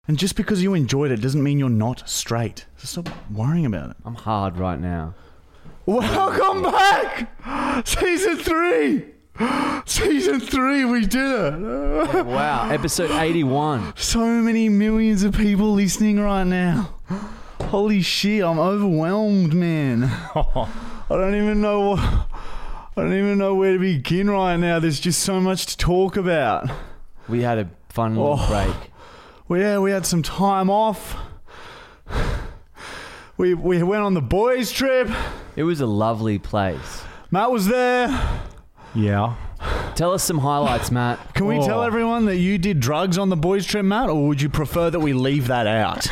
And just because you enjoyed it doesn't mean you're not straight. So stop worrying about it. I'm hard right now. Welcome back! Season 3! Season 3, we did it! Wow, episode 81. So many millions of people listening right now. Holy shit, I'm overwhelmed, man. I don't even know where to begin right now. There's just so much to talk about. We had a fun little break. Well, yeah, we had some time off. We went on the boys' trip. It was a lovely place. Matt was there. Yeah. Tell us some highlights, Matt. Can we tell everyone that you did drugs on the boys' trip, Matt, or would you prefer that we leave that out?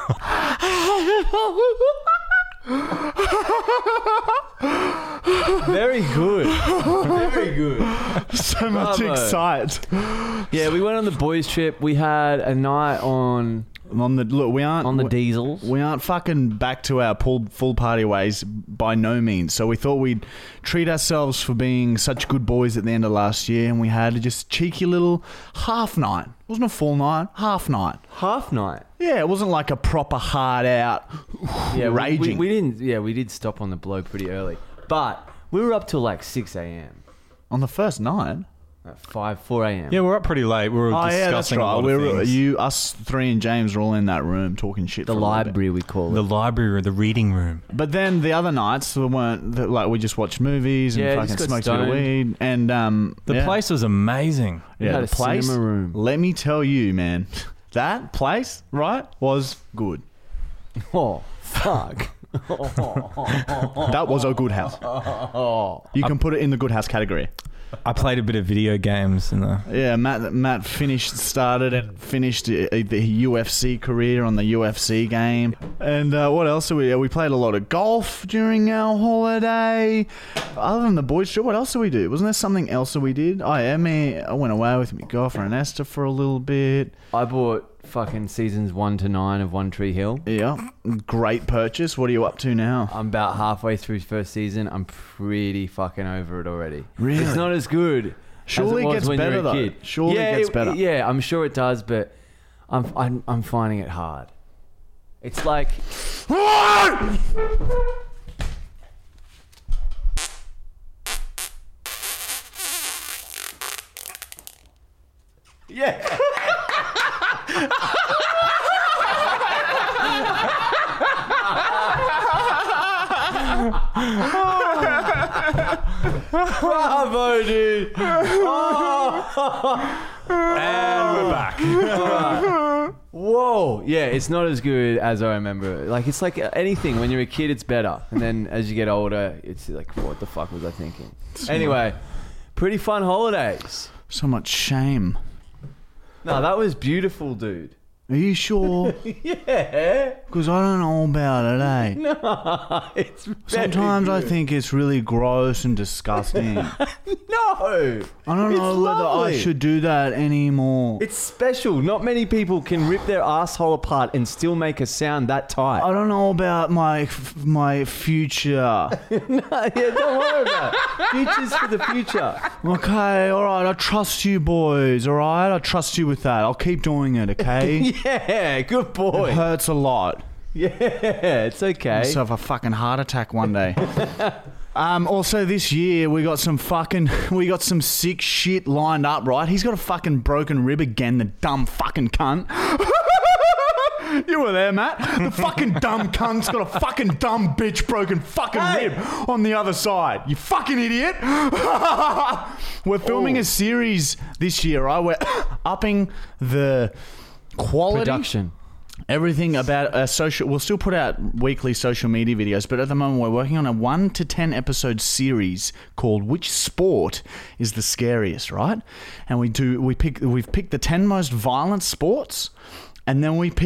Very good. Very good. So much excite. Yeah, we went on the boys' trip. We had a night on the diesels. We aren't fucking back to our full party ways by no means. So we thought we'd treat ourselves for being such good boys at the end of last year, and we had just a cheeky little half night. It wasn't a full night, half night. Half night. Yeah, it wasn't like a proper hard out raging. We didn't. Yeah, we did stop on the blow pretty early, but we were up till like 6 a.m. on the first night. 4 a.m. Yeah, we're up pretty late. We were discussing a lot of things. Us three and James were all in that room talking shit. The library, we call it. The library, the reading room. But then the other nights weren't like we just watched movies and fucking smoked a bit of weed. And the place was amazing. Yeah, the place. Cinema room. Let me tell you, man, that place, right, was good. Oh, fuck. That was a good house. You can put it in the good house category. I played a bit of video games Matt started and finished the UFC career on the UFC game. And what else? We played a lot of golf during our holiday. Other than the boys trip, what else did we do? Wasn't there something else that we did? Oh yeah, I went away with my girlfriend Esther for a little bit. I bought fucking seasons 1 to 9 of One Tree Hill. Yeah, great purchase. What are you up to now? I'm about halfway through first season. I'm pretty fucking over it already. Really? It's not as good. Surely it gets better though. Surely it gets better. Yeah, I'm sure it does, but I'm finding it hard. It's like yeah. Bravo, dude. And we're back. Whoa. Yeah, it's not as good as I remember. Like, it's like anything. When you're a kid, it's better. And then as you get older, it's like, what the fuck was I thinking? Anyway, pretty fun holidays. So much shame. No, that was beautiful, dude. Are you sure? Yeah. Because I don't know about it, eh? No, it's very Sometimes good. I think it's really gross and disgusting. No. I don't know whether lovely. I should do that anymore. It's special. Not many people can rip their asshole apart and still make a sound that tight. I don't know about my future. No, yeah, don't worry about it. Future's for the future. Okay, all right. I trust you, boys. All right, I trust you with that. I'll keep doing it. Okay. Yeah, good It boy. hurts a lot. Yeah, it's okay. So have a fucking heart attack one day. Also this year we got some sick shit lined up, right? He's got a fucking broken rib again, the dumb fucking cunt. You were there, Matt. The fucking dumb cunt's got a fucking dumb bitch broken fucking rib on the other side. You fucking idiot. We're filming a series this year, right? We're upping the quality. Production. Everything about social. We'll still put out weekly social media videos, but at the moment we're working on a 1 to 10 episode series called "Which Sport is the Scariest?" Right? And we've picked the 10 most violent sports, and then we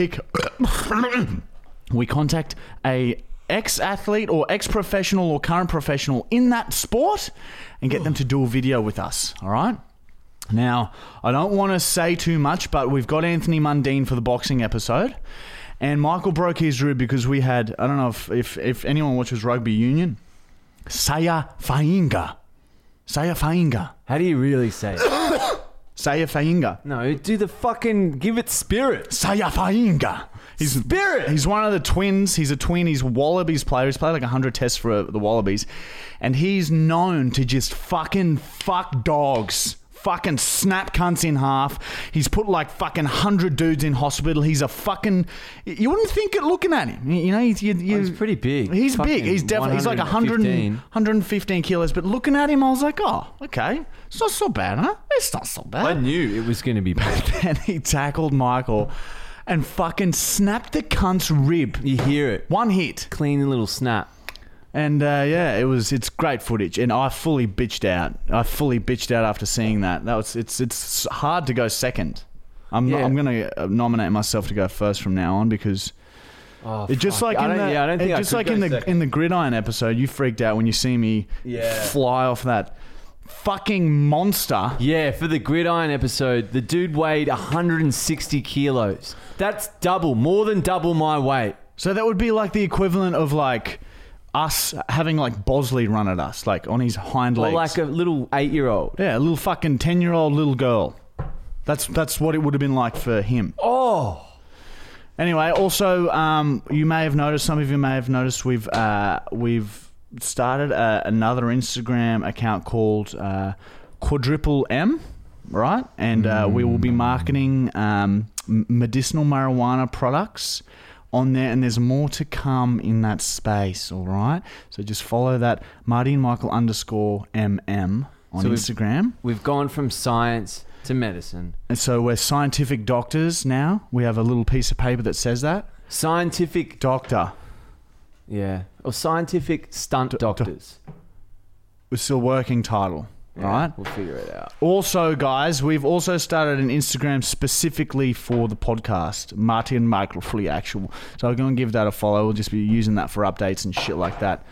contact a ex-athlete or ex-professional or current professional in that sport, and get them to do a video with us. All right. Now, I don't want to say too much, but we've got Anthony Mundine for the boxing episode, and Michael broke his rib because we had, I don't know if anyone watches rugby union, Saya Fainga. How do you really say it? Sayafainga. No, do the fucking give it spirit. Sayafainga. Spirit. He's one of the twins. He's a twin. He's Wallabies player. He's played like 100 tests for the Wallabies. And he's known to just fucking fuck dogs. Fucking snap cunts in half. He's put like fucking 100 dudes in hospital. He's a fucking... You wouldn't think it looking at him. You know, He's pretty big. He's Fucking big. He's definitely... He's like 115 kilos. But looking at him, I was like, oh, okay. It's not so bad, huh? It's not so bad. I knew it was going to be bad. And he tackled Michael and fucking snapped the cunt's rib. You hear it. One hit. Clean little snap. And it's great footage. And I fully bitched out. After seeing that. It's hard to go second. I'm going to nominate myself to go first from now on because it just like in the Gridiron episode, you freaked out when you see me fly off that fucking monster. Yeah, for the Gridiron episode, the dude weighed 160 kilos. That's more than double my weight. So that would be like the equivalent of like us having like Bosley run at us, like on his hind legs. Or like a little 8-year-old. Yeah, a little fucking 10-year-old little girl. That's what it would have been like for him. Oh. Anyway, also, you may have noticed, some of you may have noticed, we've started another Instagram account called Quadruple M, right? And we will be marketing medicinal marijuana products on there, and there's more to come in that space, all right? So just follow that Marty and Michael _MM on Instagram. We've gone from science to medicine. And so we're scientific doctors now. We have a little piece of paper that says that. Scientific doctor. Yeah. Or scientific stunt doctors. We're still working title. Yeah, right? We'll figure it out. Also, guys, we've also started an Instagram specifically for the podcast, Marty and Michael Fully Actual. So I'm going to give that a follow. We'll just be using that for updates and shit like that.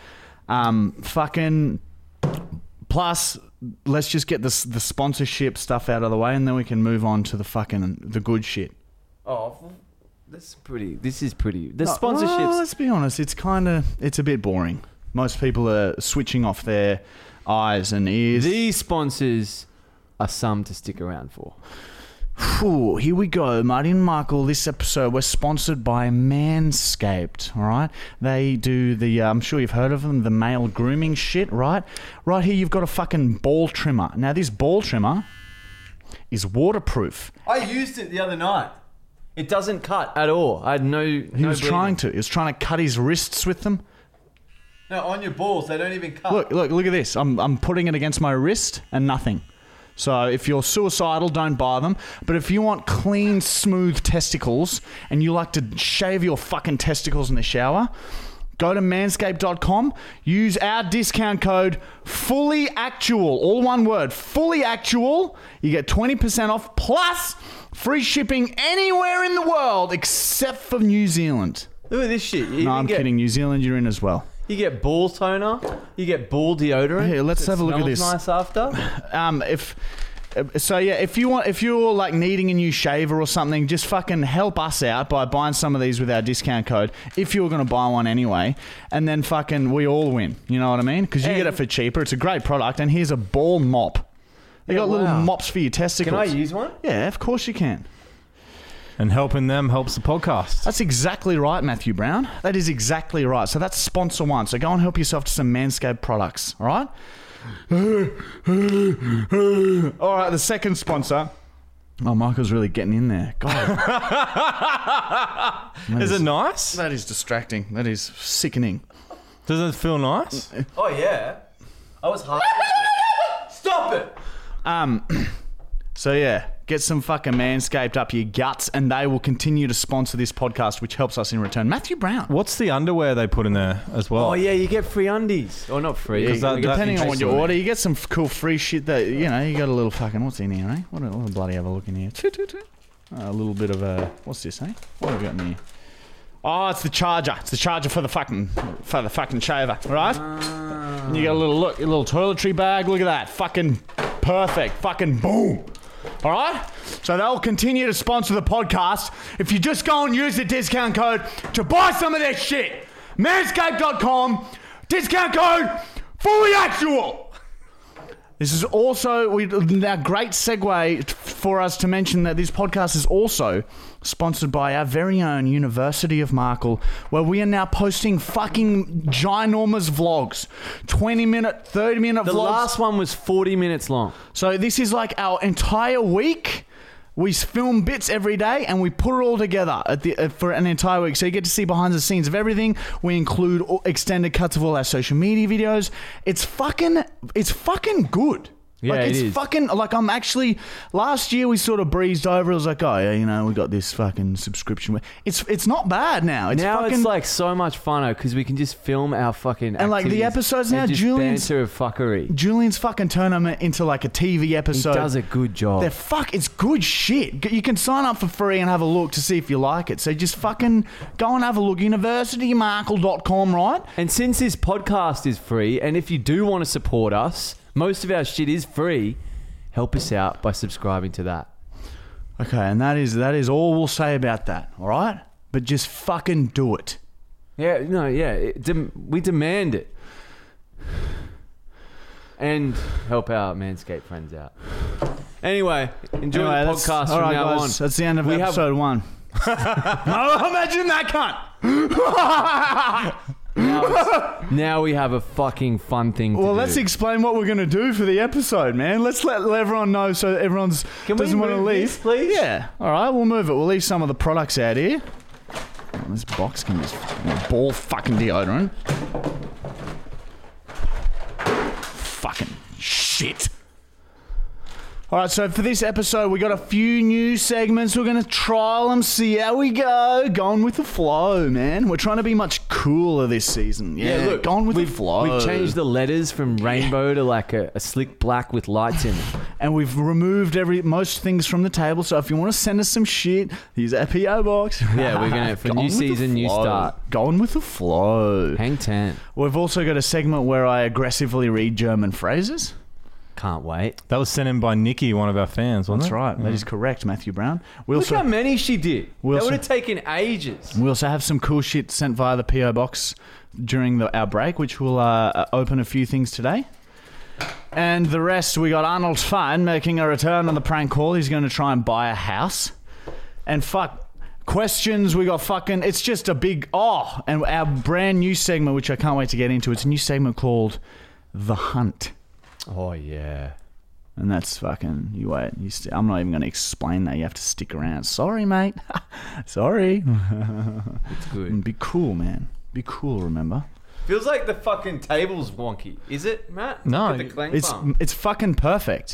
Plus, let's just get the sponsorship stuff out of the way, and then we can move on to the good shit. Oh, this is pretty. The sponsorships. Well, let's be honest. It's a bit boring. Most people are switching off their eyes and ears. These sponsors are some to stick around for. Ooh, here we go, Marty and Michael. This episode we're sponsored by Manscaped. All right, they do I'm sure you've heard of them, the male grooming shit. Right here, you've got a fucking ball trimmer. Now this ball trimmer is waterproof. I used it the other night. It doesn't cut at all. I had no. He was trying to cut his wrists with them. No, on your balls, they don't even cut. Look at this. I'm putting it against my wrist and nothing. So if you're suicidal, don't buy them. But if you want clean, smooth testicles and you like to shave your fucking testicles in the shower, go to manscaped.com. Use our discount code FULLYACTUAL. All one word, FULLYACTUAL. You get 20% off plus free shipping anywhere in the world except for New Zealand. Look at this shit. No, I'm kidding. New Zealand, you're in as well. You get ball toner. You get ball deodorant. Here, let's have a look at this. Nice after. If you're like needing a new shaver or something, just fucking help us out by buying some of these with our discount code. If you're going to buy one anyway, and then fucking we all win. You know what I mean? Because you get it for cheaper. It's a great product, and here's a ball mop. They got little mops for your testicles. Can I use one? Yeah, of course you can. And helping them helps the podcast. That's exactly right, Matthew Brown. That is exactly right. So that's sponsor one. So go and help yourself to some Manscaped products. All right? All right, the second sponsor. Oh, Michael's really getting in there. God. Is it nice? That is distracting. That is sickening. Does it feel nice? Oh, yeah. I was hard. Stop it. So yeah, get some fucking Manscaped up your guts, and they will continue to sponsor this podcast, which helps us in return. Matthew Brown. What's the underwear they put in there as well? Oh yeah, you get free undies. Or not free. Yeah, depending on what you order, you get some cool free shit that, you know, you got a little fucking, what's in here, eh? What a bloody have a look in here. A little bit of a, what's this, eh? What have we got in here? Oh, it's the charger. It's the charger for the fucking shaver, right? And you got a little toiletry bag. Look at that. Fucking perfect. Fucking boom. All right? So they'll continue to sponsor the podcast if you just go and use the discount code to buy some of their shit. Manscaped.com, discount code FULLYACTUAL. This is also now great segue for us to mention that this podcast is also sponsored by our very own University of Markle, where we are now posting fucking ginormous vlogs, 20-minute, 30-minute vlogs. The last one was 40 minutes long. So this is like our entire week. We film bits every day and we put it all together for an entire week. So you get to see behind the scenes of everything. We include extended cuts of all our social media videos. It's fucking good. Yeah, like, it it's is. fucking, like, I'm actually, last year we sort of breezed over. It was like, oh yeah, you know, we got this fucking subscription. It's not bad now. It's like so much funner because we can just film our fucking And, like, the activities episodes now, and just Julian's- banter of fuckery. Julian's fucking turned them into like a TV He episode. does a good job. It's good shit. You can sign up for free and have a look to see if you like it. So just fucking go and have a look. universitymarkle.com, right? And since this podcast is free, and if you do want to support us, most of our shit is free, help us out by subscribing to that. Okay, and that is all we'll say about that, all right? But just fucking do it. Yeah, no, yeah. We demand it. And help our Manscaped friends out. Anyway, enjoy the podcast all from right, now guys, on. that's the end of We have- episode 1. Oh, imagine that cunt. Now we have a fucking fun thing to Well, do. let's explain what we're going to do for the episode, man. Let's let everyone know so that everyone's Can we doesn't want to move leave. this, please? Yeah. All right, we'll move it. We'll leave some of the products out here. Oh, this box can just ball fucking deodorant. Fucking shit. All right, so for this episode, we got a few new segments. We're going to trial them, see how we go. Going with the flow, man. We're trying to be much cooler this season. Yeah, look, going with the flow. We've changed the letters from rainbow to like a slick black with lights in it. And we've removed most things from the table. So if you want to send us some shit, use our PO box. Yeah, we're gonna for Going new with the season, new flow. start. Going with the flow. Hang 10. We've also got a segment where I aggressively read German phrases. Can't wait. That was sent in by Nikki, one of our fans, wasn't That's it? right. That is correct, Matthew Brown. We Look also, how many she did. We That also- would have taken ages. we also have some cool shit sent via the PO box during our break, which will open a few things today. And the rest, we got Arnold Fine making a return on the prank call. He's going to try and buy a house. And fuck, questions, we got fucking, it's just a big, and our brand new segment, which I can't wait to get into. It's a new segment called The Hunt. Oh yeah. And that's fucking, you wait. I'm not even going to explain that. You have to stick around. Sorry, mate. Sorry. It's good. Be cool, man. Be cool, remember? Feels like the fucking table's wonky. Is it, Matt? No, Look at the clang bump. It's fucking perfect.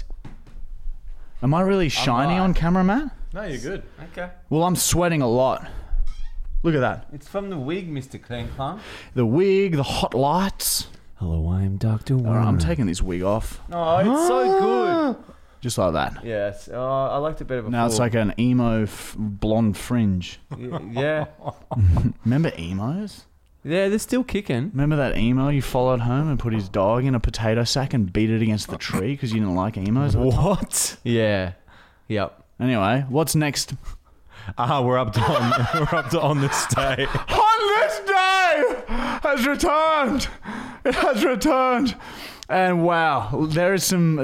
Am I really shiny not. on camera, Matt? No, you're good. Okay. Well, I'm sweating a lot. Look at that. It's from the wig, Mr. Clang Bump. The wig, the hot lights. Hello, I'm Dr. All right, I'm taking this wig off. Oh, it's so good. Just like that. Yes. Oh, I liked it better before. Now it's like an emo blonde fringe. Yeah. Remember emos? Yeah, they're still kicking. Remember that emo you followed home and put his dog in a potato sack and beat it against the tree because you didn't like emos? What? Yeah. Yep. Anyway, what's next? We're up to on this day. On this day has returned. It has returned. And wow, there's some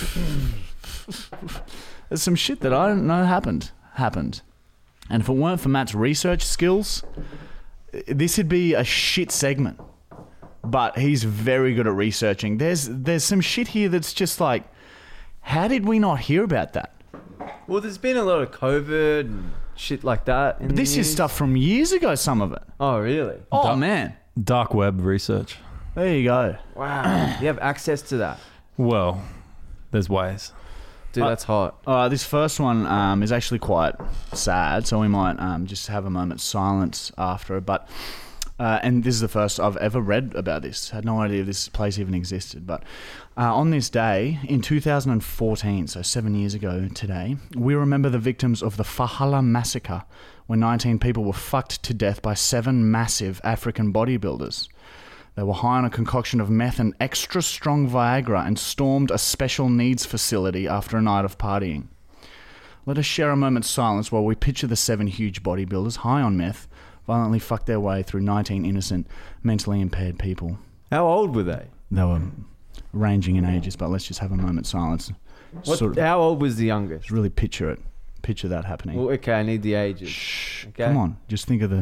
shit that I don't know happened. And if it weren't for Matt's research skills, this would be a shit segment. But he's very good at researching. There's some shit here that's just like, how did we not hear about that? Well, there's been a lot of COVID and shit like that. In But this the is news. stuff from years ago, some of it. Oh, really? Oh, man. Dark web research. There you go. Wow. You have access to that. Well, there's ways. Dude, that's hot. This first one is actually quite sad, so we might just have a moment's silence after it. But and this is the first I've ever read about this. Had no idea this place even existed. But on this day in 2014, so 7 years ago today, we remember the victims of the Fahala massacre, where 19 people were fucked to death by 7 massive African bodybuilders. They were high on a concoction of meth and extra strong Viagra and stormed a special needs facility after a night of partying. Let us share a moment's silence while we picture the 7 huge bodybuilders high on meth violently fuck their way through 19 innocent, mentally impaired people. How old were they? They were ranging in ages, but let's just have a moment's silence. How old was the youngest? Just really picture it. Picture that happening. Well, okay, I need the ages. Shh. Okay. Come on. Just think of the...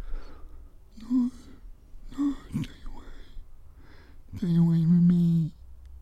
Stay away from me.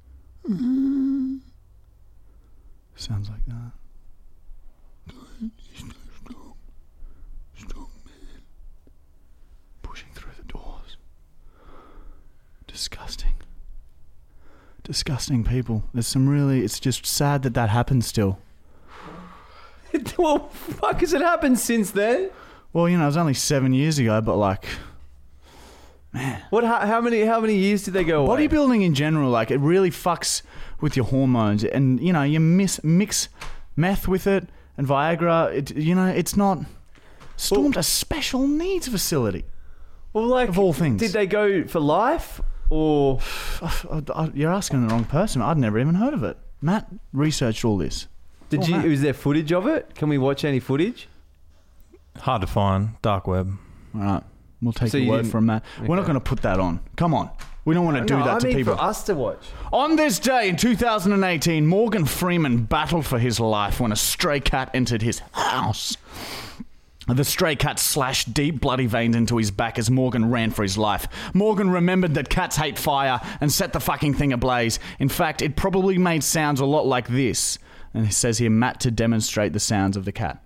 Sounds like that. He's so strong. Strong man. Pushing through the doors. Disgusting. Disgusting people. There's some really... It's just sad that happens still. Well, fuck, has it happened since then? Well, you know, it was only 7 years ago, but like... Man. What? How many years did they go away? Bodybuilding in general, like, it really fucks with your hormones. And, you know, you mix meth with it and Viagra. It's not... Stormed a special needs facility. Well, like... Of all things. Did they go for life? Or... You're asking the wrong person. I'd never even heard of it. Matt researched all this. Was there footage of it? Can we watch any footage? Hard to find. Dark web. All right. We'll take So your you word didn't- from Matt. We're not okay. going to put that on. Come on. We don't want to do No, that to people. for us to watch. On this day in 2018, Morgan Freeman battled for his life when a stray cat entered his house. The stray cat slashed deep bloody veins into his back as Morgan ran for his life. Morgan remembered that cats hate fire and set the fucking thing ablaze. In fact, it probably made sounds a lot like this. And it says here, Matt to demonstrate the sounds of the cat.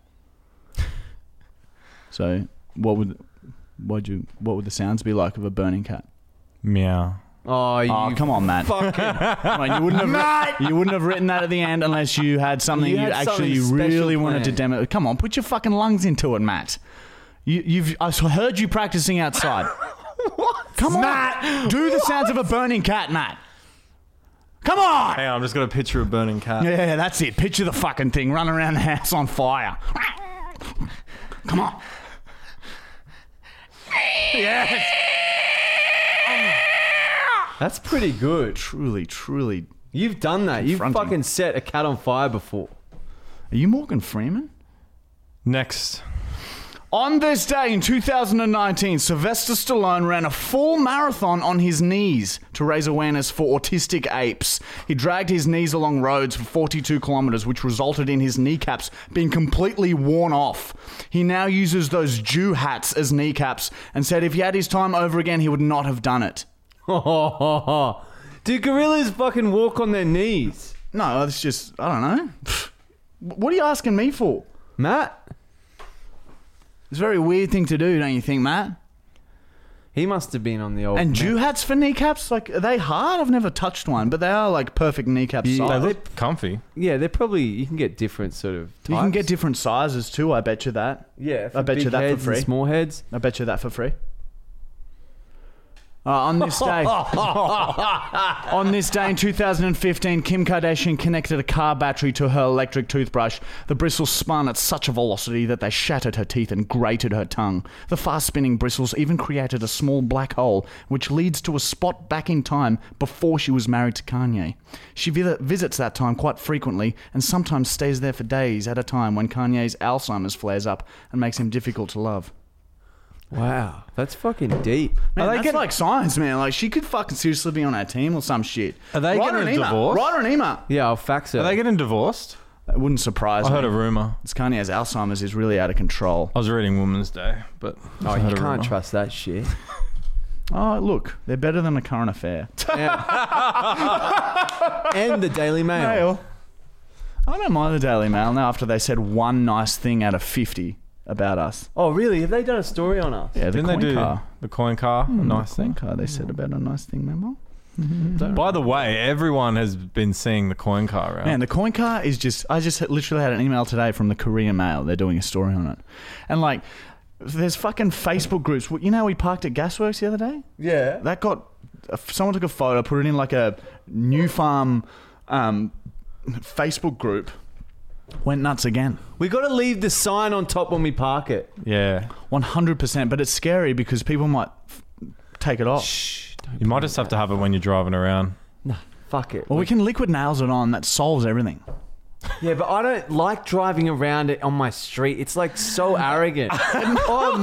So, what would the sounds be like of a burning cat? Meow. Oh, Come on, Matt. fucking... Come on, you wouldn't have written that at the end unless you had something You you had actually something really special wanted to planned. demo. Come on, put your fucking lungs into it, Matt. I've heard you practicing outside. Come on, Matt. Do the sounds of a burning cat, Matt. Come on. Hang on, I'm just got a picture of a burning cat. Yeah, that's it. Picture the fucking thing running around the house on fire. Come on. Yes. That's pretty good. Truly, truly. You've done that. You've Confronting. fucking set a cat on fire before. Are you Morgan Freeman? Next. On this day in 2019, Sylvester Stallone ran a full marathon on his knees to raise awareness for autistic apes. He dragged his knees along roads for 42 kilometers, which resulted in his kneecaps being completely worn off. He now uses those Jew hats as kneecaps and said if he had his time over again, he would not have done it. Do gorillas fucking walk on their knees? No, it's just, I don't know. What are you asking me for? Matt? It's a very weird thing to do, don't you think, Matt? He must have been on the old... And Jew hats for kneecaps? Like, are they hard? I've never touched one, but they are like perfect kneecap They size. look comfy. Yeah, they're probably... You can get different sort of types. You can get different sizes too, I bet you that. Yeah, I bet you big that for heads free. and small heads. I bet you that for free. On this day, on this day in 2015, Kim Kardashian connected a car battery to her electric toothbrush. The bristles spun at such a velocity that they shattered her teeth and grated her tongue. The fast-spinning bristles even created a small black hole, which leads to a spot back in time before she was married to Kanye. She visits that time quite frequently and sometimes stays there for days at a time when Kanye's Alzheimer's flares up and makes him difficult to love. Wow, that's fucking deep. Man, Are they that's getting- like science, man. Like, she could fucking seriously be on our team or some shit. Are they Write her getting an email. divorced? Write her an email. Yeah, I'll fax her. Are they getting divorced? It wouldn't surprise I me. heard a rumor. It's Kanye's Alzheimer's is really out of control. I was reading Women's Day, but Oh, I you heard a can't rumor. trust that shit. Oh, look, they're better than a current affair. And the Daily Mail. I don't mind the Daily Mail now after they said one nice thing out of 50 about us. Oh, really? Have they done a story on us? Yeah, the Didn't coin they do car. the coin car? A nice The coin thing. car, they said about a nice thing, remember? By the way, everyone has been seeing the coin car around. Man, the coin car is just... I just literally had an email today from the Korean Mail. They're doing a story on it. And, like, there's fucking Facebook groups. You know how we parked at Gasworks the other day? Yeah. That got... Someone took a photo, put it in, like, a New Farm Facebook group. Went nuts again. We got to leave the sign on top when we park it. Yeah. 100%. But it's scary because people might take it off. Shh. You might just have to have it when you're driving around. Nah, fuck it. Well, we can liquid nails it on. That solves everything. Yeah, but I don't like driving around it on my street. It's like so arrogant. Oh,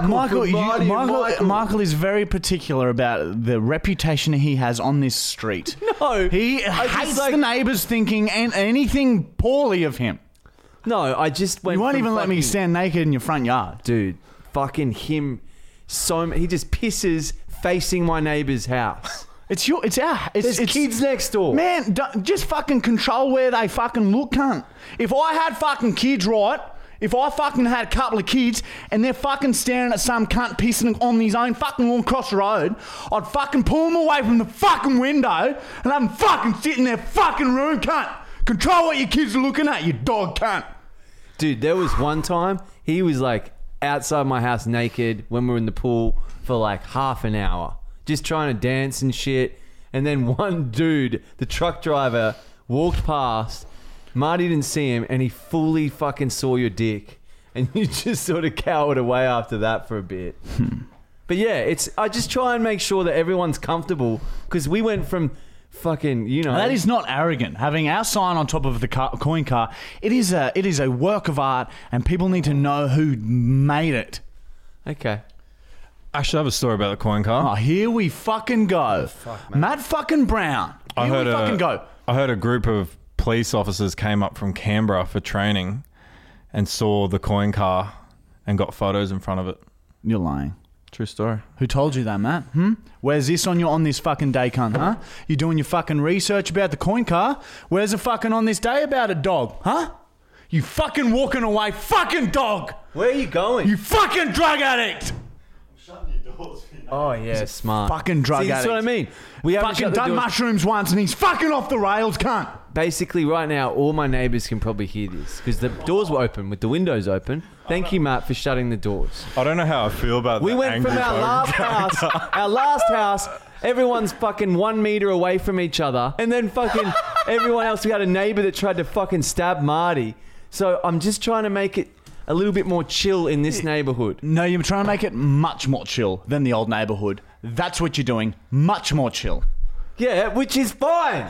Michael is very particular about the reputation he has on this street. No. He I just hates like- the neighbours thinking anything poorly of him. No, I just went. You won't from even let me fucking- stand naked in your front yard. Dude, fucking him. He just pisses facing my neighbour's house. It's There's kids next door. Man, just fucking control where they fucking look, cunt. If I had fucking kids, right? If I fucking had a couple of kids and they're fucking staring at some cunt pissing on his own fucking lawn across the road, I'd fucking pull them away from the fucking window and have them fucking sit in their fucking room, cunt. Control what your kids are looking at, you dog cunt. Dude, there was one time he was like outside my house naked when we were in the pool for like half an hour. Just trying to dance and shit. And then one dude, the truck driver, walked past. Marty didn't see him and he fully fucking saw your dick. And you just sort of cowered away after that for a bit. But yeah, I just try and make sure that everyone's comfortable because we went from fucking, you know. That is not arrogant. Having our sign on top of the coin car, it is a work of art and people need to know who made it. Okay. Actually, I have a story about the coin car. Oh, here we fucking go. Matt fucking Brown. Here we fucking go. I heard a group of police officers came up from Canberra for training and saw the coin car and got photos in front of it. You're lying. True story. Who told you that, Matt? Where's this on this fucking day, cunt, huh? You doing your fucking research about the coin car? Where's the fucking on this day about it, dog? Huh? You fucking walking away, fucking dog! Where are you going? You fucking drug addict! Oh, yeah, smart. Fucking drug See, addict. that's what I mean. We haven't Fucking shut the done doors. mushrooms once and he's fucking off the rails, cunt! Basically, right now, all my neighbours can probably hear this because the doors were open with the windows open. Thank you, Matt, for shutting the doors. I don't know how I feel about We that went angry from our phone. last house, everyone's fucking 1 meter away from each other, and then fucking everyone else. We had a neighbour that tried to fucking stab Marty. So I'm just trying to make it a little bit more chill in this neighbourhood. No, you're trying to make it much more chill than the old neighbourhood. That's what you're doing. Much more chill. Yeah, which is fine.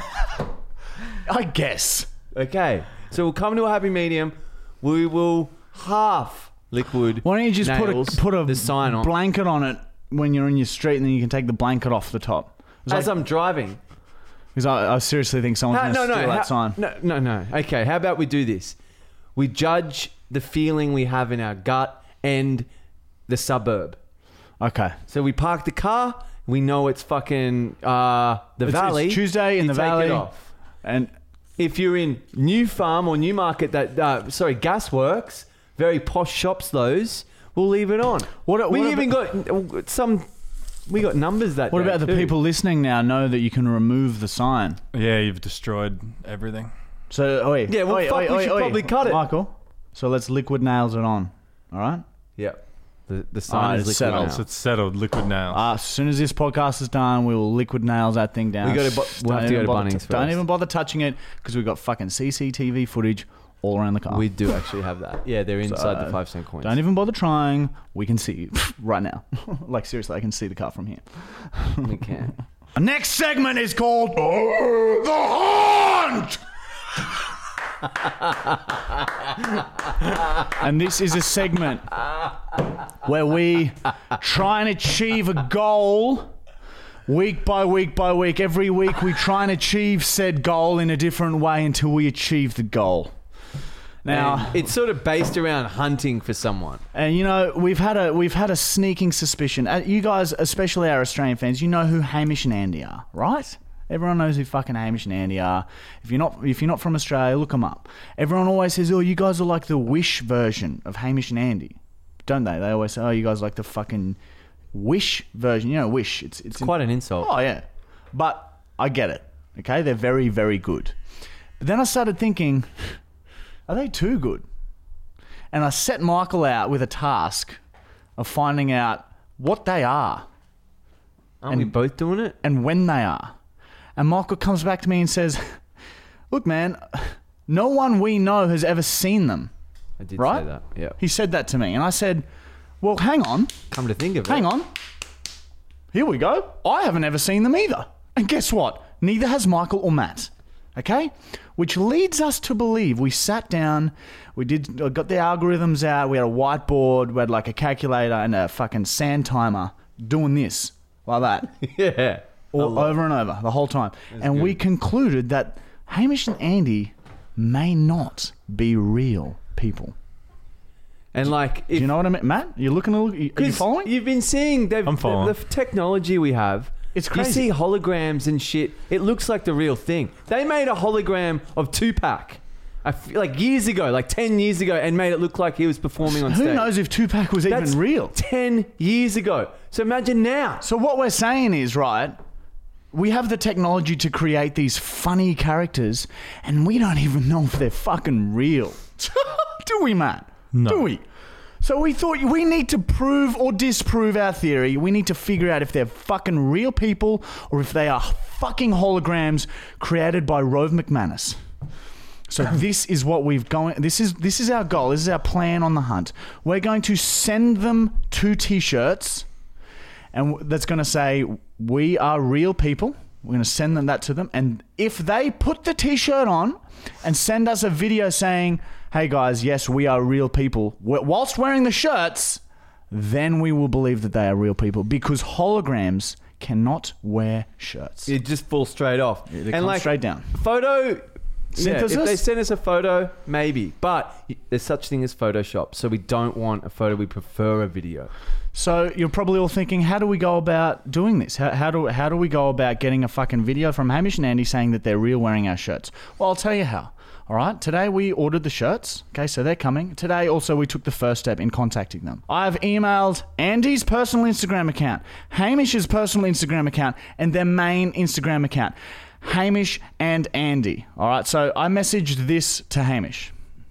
I guess. Okay, so we'll come to a happy medium. We will half liquid. Why don't you just nails put a the sign on blanket on it when you're in your street and then you can take the blanket off the top? as I'm driving? Because I seriously think someone's going to steal that sign. No. Okay, how about we do this? We judge the feeling we have in our gut and the suburb. Okay. So we park the car. We know it's fucking valley. It's Tuesday in You the take valley. it off. And If you're in New Farm or Newmarket, Gasworks, very posh shops. Those we'll leave it on. We got numbers that. what day about the too. people listening now know that you can remove the sign? Yeah, you've destroyed everything. So, we should probably cut it. Michael, so let's liquid nails it on. All right? Yeah, the sign is it's liquid settled. now. So it's settled. Liquid nails. As soon as this podcast is done, we will liquid nails that thing down. We'll have to go to Bunnings Don't first. even bother touching it because we've got fucking CCTV footage all around the car. We do actually have that. Yeah, they're inside the 5-cent coins. Don't even bother trying. We can see you right now. Like, seriously, I can see the car from here. We can. Our next segment is called The Haunt! And this is a segment where we try and achieve a goal week by week by week. Every week we try and achieve said goal in a different way until we achieve the goal. Now, And it's sort of based around hunting for someone. and you know, we've had a sneaking suspicion. You guys, especially our Australian fans, you know who Hamish and Andy are, right? Everyone knows who fucking Hamish and Andy are. If you're not from Australia, look them up. Everyone always says, "Oh, you guys are like the Wish version of Hamish and Andy," don't they? They always say, "Oh, you guys are like the fucking Wish version." You know, Wish. It's Quite an insult. Oh yeah, but I get it. Okay, they're very, very good. But then I started thinking, are they too good? And I set Michael out with a task of finding out what they are Aren't we both doing it? and when they are. And Michael comes back to me and says, "Look, man, no one we know has ever seen them." I did Right? say that. Yeah. He said that to me, and I said, "Well, hang on. Come to think of it. Hang on. Here we go. I haven't ever seen them either. And guess what? Neither has Michael or Matt. Okay? Which leads us to believe we sat down, got the algorithms out, we had a whiteboard, we had like a calculator and a fucking sand timer doing this, like that. Yeah. Over and over, the whole time. And we concluded that Hamish and Andy may not be real people. And like, Do you know what I mean? Matt, you're looking, are you following? You've been seeing I'm following. the technology we have. It's crazy. You see holograms and shit. It looks like the real thing. They made a hologram of Tupac, I feel like years ago, like 10 years ago, and made it look like he was performing on stage. Who knows if Tupac was That's even real? 10 years ago. So imagine now. So what we're saying is, right, we have the technology to create these funny characters, and we don't even know if they're fucking real. Do we, Matt? No. Do we? So we thought we need to prove or disprove our theory. We need to figure out if they're fucking real people or if they are fucking holograms created by Rove McManus. So this is what we've going. This is our goal. This is our plan on the hunt. We're going to send them 2 T-shirts, and that's going to say we are real people. We're going to send that to them, and if they put the T-shirt on and send us a video saying, "Hey guys, yes, we are real people," whilst wearing the shirts, then we will believe that they are real people, because holograms cannot wear shirts. It just falls straight off. They come straight down. Photo. Yeah, Synthesis? if they send us a photo, maybe. But there's such thing as Photoshop, so we don't want a photo. We prefer a video. So you're probably all thinking, how do we go about doing this? How do we go about getting a fucking video from Hamish and Andy saying that they're real wearing our shirts? Well, I'll tell you how. All right, today we ordered the shirts. Okay, so they're coming. Today also we took the first step in contacting them. I've emailed Andy's personal Instagram account, Hamish's personal Instagram account, and their main Instagram account, Hamish and Andy. All right, so I messaged this to Hamish.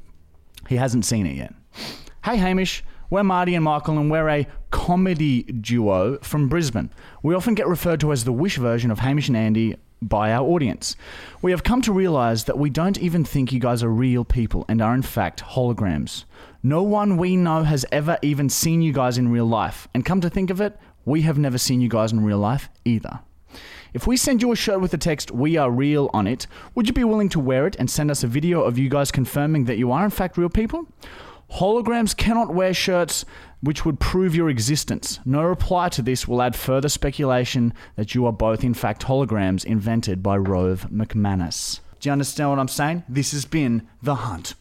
He hasn't seen it yet. Hey Hamish, we're Marty and Michael, and we're a comedy duo from Brisbane. We often get referred to as the Wish version of Hamish and Andy by our audience. We have come to realise that we don't even think you guys are real people and are in fact holograms. No one we know has ever even seen you guys in real life, and come to think of it, we have never seen you guys in real life either. If we send you a shirt with the text "We are real" on it, would you be willing to wear it and send us a video of you guys confirming that you are in fact real people? Holograms cannot wear shirts which would prove your existence. No reply to this will add further speculation that you are both in fact holograms invented by Rove McManus. Do you understand what I'm saying? This has been The Hunt.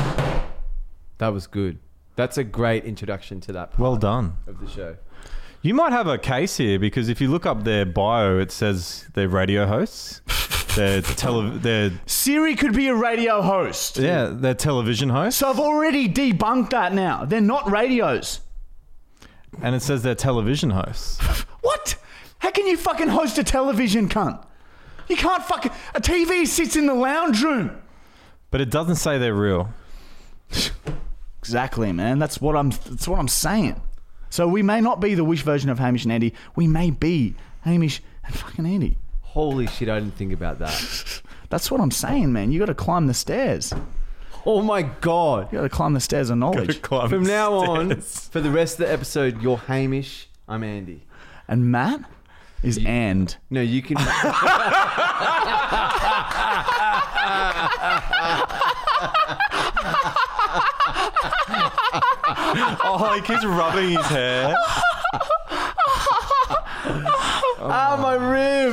That was good. That's a great introduction to that part Well done. of the show. You might have a case here, because if you look up their bio, it says they're radio hosts. they're Siri could be a radio host. they're television hosts. So I've already debunked that now. They're not radios. And it says they're television hosts. What? How can you fucking host a television, cunt? You can't fucking... A TV sits in the lounge room. But it doesn't say they're real. Exactly, man. That's what I'm saying. So we may not be the Wish version of Hamish and Andy. We may be Hamish and fucking Andy. Holy shit, I didn't think about that. That's what I'm saying, man. You got to climb the stairs. Oh my God. You got to climb the stairs of knowledge. From now on, for the rest of the episode, you're Hamish, I'm Andy. And Matt is and. No, you can... Oh, he keeps rubbing his hair. Ah, my rib.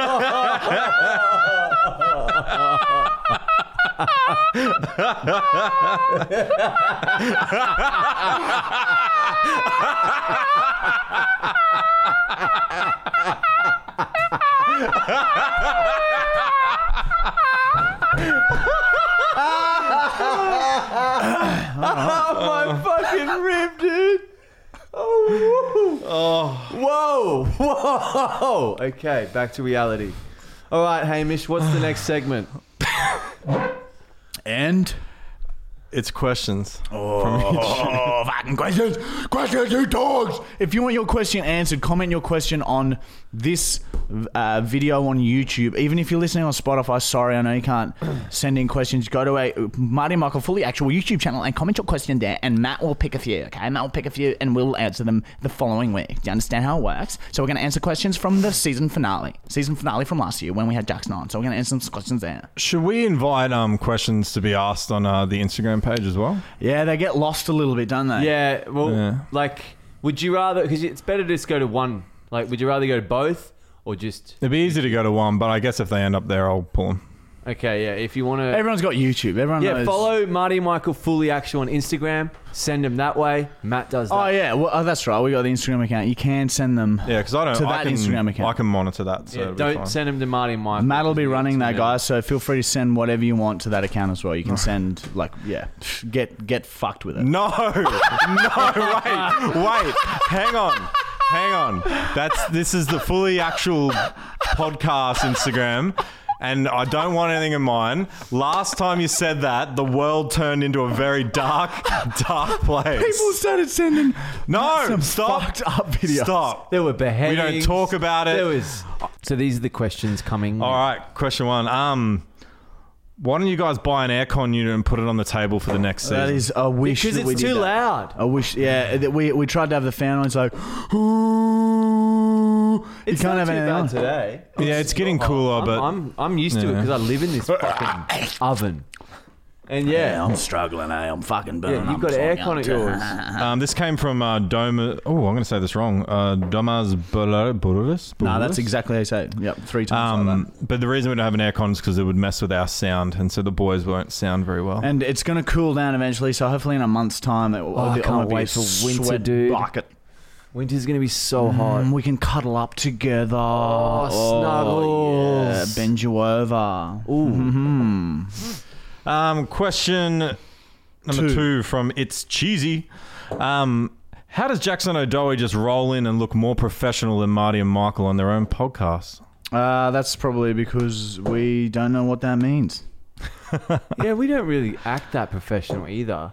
Oh, my fucking rib, dude. Oh. Whoa. Okay, back to reality. All right, Hamish, what's the next segment? And It's questions. oh, more fucking questions. Questions, you dogs. If you want your question answered, comment your question on this video on YouTube. Even if you're listening on Spotify, sorry, I know you can't send in questions. Go to a Marty and Michael Fully Actual YouTube channel and comment your question there, and Matt will pick a few, okay? Matt will pick a few and we'll answer them the following week. Do you understand how it works? So we're going to answer questions from the season finale from last year when we had Jackson on. So we're going to answer some questions there. Should we invite questions to be asked on the Instagram page as well? Yeah, they get lost a little bit, don't they? Yeah, well, like, would you rather, because it's better to just go to one, like, would you rather go to both or just... It'd be easy to go to one, but I guess if they end up there, I'll pull them. Okay, yeah, if you want to... Everyone's got YouTube. Everyone knows. Follow Marty and Michael Fully Actual on Instagram. Send them that way. Matt does that. Oh, yeah. Well, that's right. We got the Instagram account. You can send them because Instagram account. I can monitor that. So don't send them to Marty and Michael. Matt will be running that, guys, so feel free to send whatever you want to that account as well. You can send, get fucked with it. No, wait. Hang on. This is the Fully Actual podcast Instagram. And I don't want anything in mine. Last time you said that, the world turned into a very dark place. People started sending some stop. fucked up videos. There were beheadings. We don't talk about it. So these are the questions coming. All right, question one. Why don't you guys buy an aircon unit and put it on the table for the next season? That is a wish. Because that we it's did too that. loud. I wish. Yeah, we tried to have the fan on. It's like, It's you can't not have too anything bad on today. Yeah, it's getting cooler, but I'm used to it because I live in this fucking oven. And Yeah, I'm struggling. I'm fucking burning. you've got aircon at yours. this came from Doma. Oh, I'm going to say this wrong. Domas Boluris. No, that's exactly how you say it. Yep, 3 times like that. But the reason we don't have an aircon is because it would mess with our sound, and so the boys won't sound very well. And it's going to cool down eventually, so hopefully in a month's time, it will. I can't wait for winter, dude. Bucket. Winter's going to be so hot. We can cuddle up together. Snuggles. Yeah, bend you over. Ooh. Question number 2 from It's Cheesy. How does Jackson O'Dowie just roll in and look more professional than Marty and Michael on their own podcasts? That's probably because we don't know what that means. Yeah, we don't really act that professional either.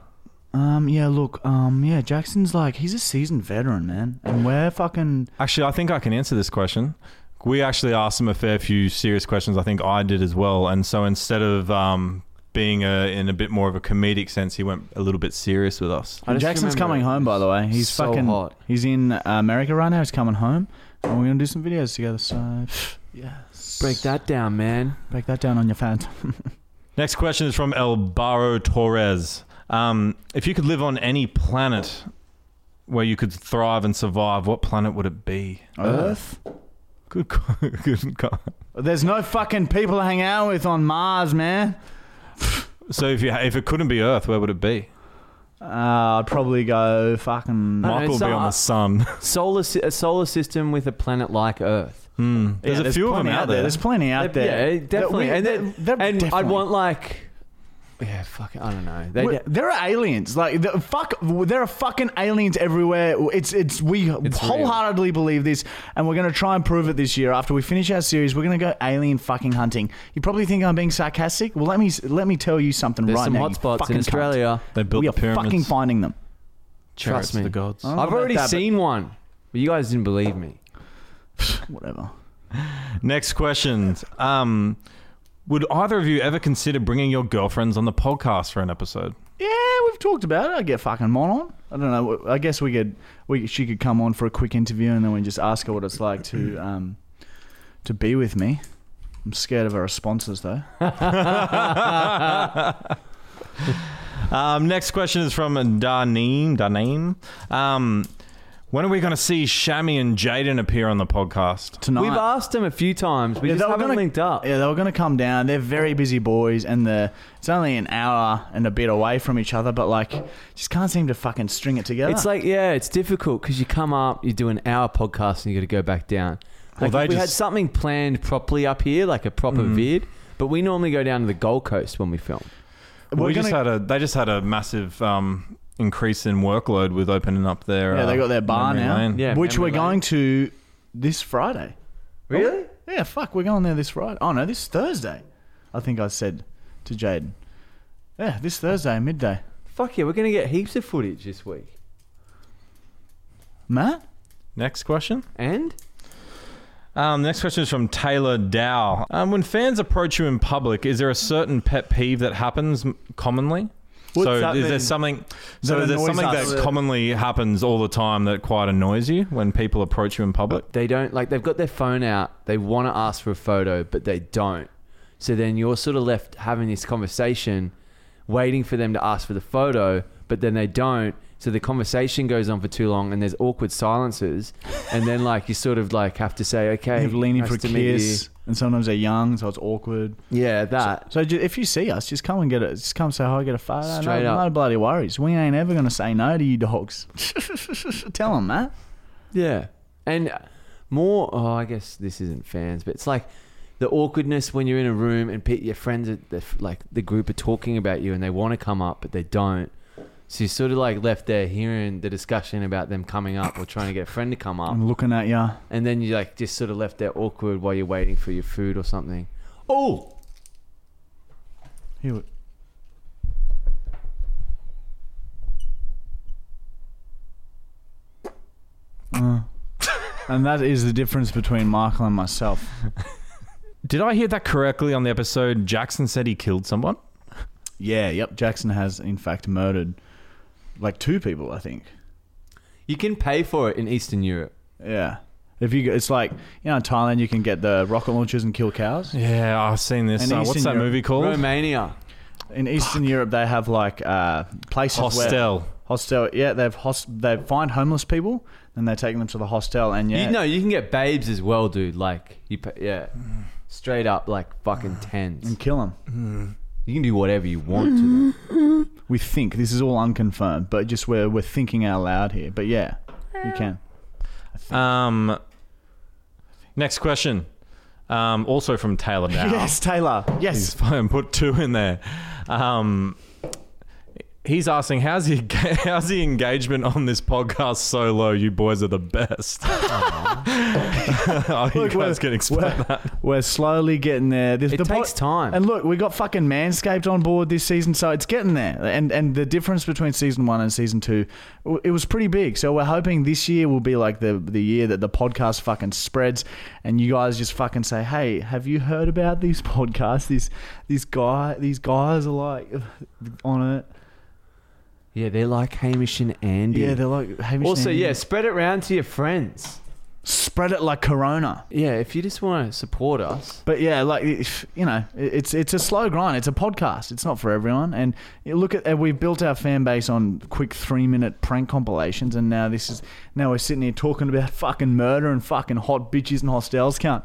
Jackson's he's a seasoned veteran, man. And we're fucking... Actually, I think I can answer this question. We actually asked him a fair few serious questions. I think I did as well. And so instead of being in a bit more of a comedic sense, he went a little bit serious with us. Jackson's coming home, by the way. He's so fucking hot. He's in America right now. He's coming home. And we're going to do some videos together. So, yes. Break that down, man. Break that down on your fans. Next question is from El Barro Torres. If you could live on any planet where you could thrive and survive, what planet would it be? Earth? Good God. There's no fucking people to hang out with on Mars, man. So if it couldn't be Earth, where would it be? I'd probably go fucking... Michael would be on the sun. A solar system with a planet like Earth. There's a few of them out there. There's plenty out there. Yeah, definitely. They're definitely... I'd want yeah, fuck it. I don't know. There are aliens. There are fucking aliens everywhere. We wholeheartedly believe this, and we're going to try and prove it this year. After we finish our series, we're going to go alien fucking hunting. You probably think I'm being sarcastic. Well, let me tell you something There's right some now. hotspots in Australia. They built We the are pyramids. fucking finding them. Trust me. The gods. I don't know I've about already that, seen one, but you guys didn't believe me. Whatever. Next question. Would either of you ever consider bringing your girlfriends on the podcast for an episode? Yeah, we've talked about it. I'd get fucking Mon on. I don't know. I guess she could come on for a quick interview, and then we just ask her what it's like to be with me. I'm scared of her responses though. Next question is from Darneen. When are we going to see Shammy and Jaden appear on the podcast? Tonight. We've asked them a few times. We just haven't linked up. Yeah, they were going to come down. They're very busy boys, and it's only an hour and a bit away from each other, but just can't seem to fucking string it together. It's it's difficult because you come up, you do an hour podcast, and you got to go back down. We had something planned properly up here, like a proper vid, but we normally go down to the Gold Coast when we film. They just had a massive increase in workload with opening up their they got their bar Memory now, Lane. Yeah, which Memory we're going to this Friday. Really? Yeah, fuck, we're going there this Friday. Oh no, this Thursday. I think I said to Jaden. Yeah, this Thursday midday. Fuck yeah, we're going to get heaps of footage this week. Matt? Next question. And Next question is from Taylor Dow. When fans approach you in public, is there a certain pet peeve that happens commonly? What's that is there mean? something? That So is there annoys something us? that commonly happens all the time that quite annoys you when people approach you in public? they don't, like, they've got their phone out. They want to ask for a photo, but they don't. So then you're sort of left having this conversation, waiting for them to ask for the photo, but then they don't. So the conversation goes on for too long and there's awkward silences. And then, like, you sort of, like, have to say, okay, You're leaning nice for a to meet kiss, and sometimes they're young, so it's awkward. you. Yeah, that. So if you see us, just come and get it. Just come say hi, get a photo. Straight no, up. no bloody worries. We ain't ever gonna say no to you dogs. Tell them, Matt. Yeah. And more, I guess this isn't fans, but it's like the awkwardness when you're in a room and your friends, the group are talking about you and they want to come up, but they don't. So you're sort of like left there hearing the discussion about them coming up or trying to get a friend to come up. I'm looking at ya. And then you're like just sort of left there awkward while you're waiting for your food or something. Oh! Here. And that is the difference between Michael and myself. Did I hear that correctly on the episode? Jackson said he killed someone? Yeah, yep. Jackson has, in fact, murdered like 2 people, I think. You can pay for it in Eastern Europe. Yeah. It's like, in Thailand, you can get the rocket launchers and kill cows. Yeah, I've seen this. And What's Eastern that Europe- movie called? Romania. In Eastern Europe, they have like places where... Hostel. Yeah, they find homeless people and they take them to the hostel and yeah. You can get babes as well, dude. Like, straight up, like, fucking tens. And kill them. You can do whatever you want to them. We think. This is all unconfirmed, but just we're thinking out loud here. But yeah, you can. Next question. Also from Taylor Dow. Yes, Taylor. Yes. He's fine. Put 2 in there. He's asking, how's the engagement on this podcast so low? You boys are the best. Oh, you Look, guys can explain that. We're slowly getting there. It takes time. And look, we got fucking Manscaped on board this season, so it's getting there. And the difference between season 1 and season 2, it was pretty big. So we're hoping this year will be like the year that the podcast fucking spreads, and you guys just fucking say, "Hey, have you heard about these podcasts? These guys are like on it." Yeah, they're like Hamish and Andy. Yeah, they're like. Hamish Also, and Andy. yeah, spread it around to your friends. Spread it like Corona. Yeah, if you just want to support us. But yeah, like, it's a slow grind. It's a podcast. It's not for everyone. And you look at, we've built our fan base on quick 3-minute prank compilations, and now we're sitting here talking about fucking murder and fucking hot bitches and hostels count.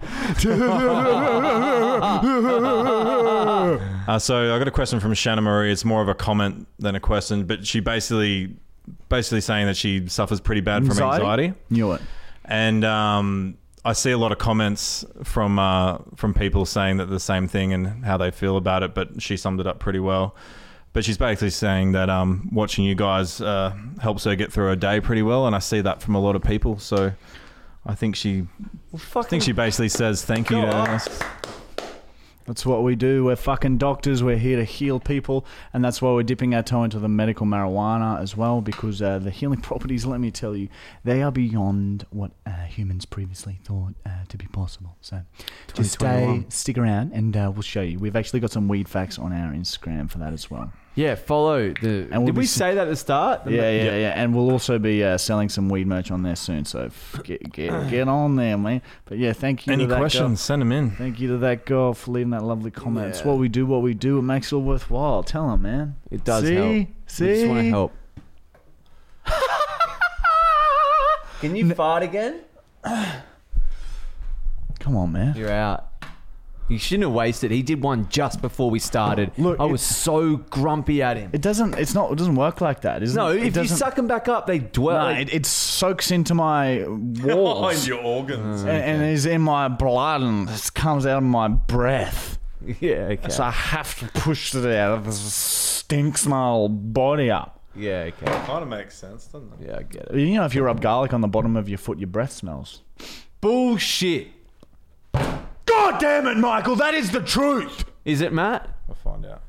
So I got a question from Shanna Marie. It's more of a comment than a question, but she basically saying that she suffers pretty bad from anxiety. Knew it. And I see a lot of comments from people saying that the same thing and how they feel about it, but she summed it up pretty well. But she's basically saying that watching you guys helps her get through her day pretty well, and I see that from a lot of people. So I think she basically says thank you to us. That's what we do. We're fucking doctors. We're here to heal people. And that's why we're dipping our toe into the medical marijuana as well, because the healing properties, let me tell you, they are beyond what humans previously thought to be possible. So just stick around and we'll show you. We've actually got some weed facts on our Instagram for that as well. Yeah, follow the... Did we say that at the start? Yeah. And we'll also be selling some weed merch on there soon. So get on there, man. But yeah, thank you Any to that questions, girl. send them in. Thank you to that girl for leaving that lovely comment. It's Yeah. what we do. It makes it all worthwhile. Tell them, man. It does See? help. We just want to help. Can you fart again? Come on, man. You're out. You shouldn't have wasted. He did one just before we started. Look, I was so grumpy at him. It doesn't work like that, isn't No, it? if you suck them back up, they dwell. No, it soaks into my walls your organs. and is in my blood and it comes out of my breath. Yeah, okay. So I have to push it out of this stinks my whole body up. Yeah, okay. Kind of makes sense, doesn't it? Yeah, I get it. You know, if you rub garlic on the bottom of your foot, your breath smells. Bullshit. God damn it, Michael! That is the truth. Is it, Matt? I'll find out.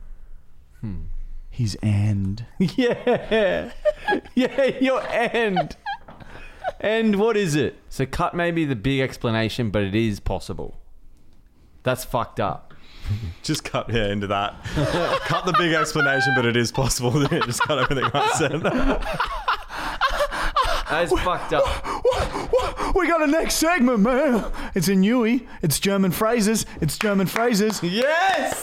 His end. Yeah. Yeah, your end. And what is it? So cut may be the big explanation, but it is possible. That's fucked up. Just cut into that. Cut the big explanation, but it is possible. Just cut everything I said. That's fucked up. We got a next segment, man. It's in Yui. It's German phrases. It's German phrases. Yes!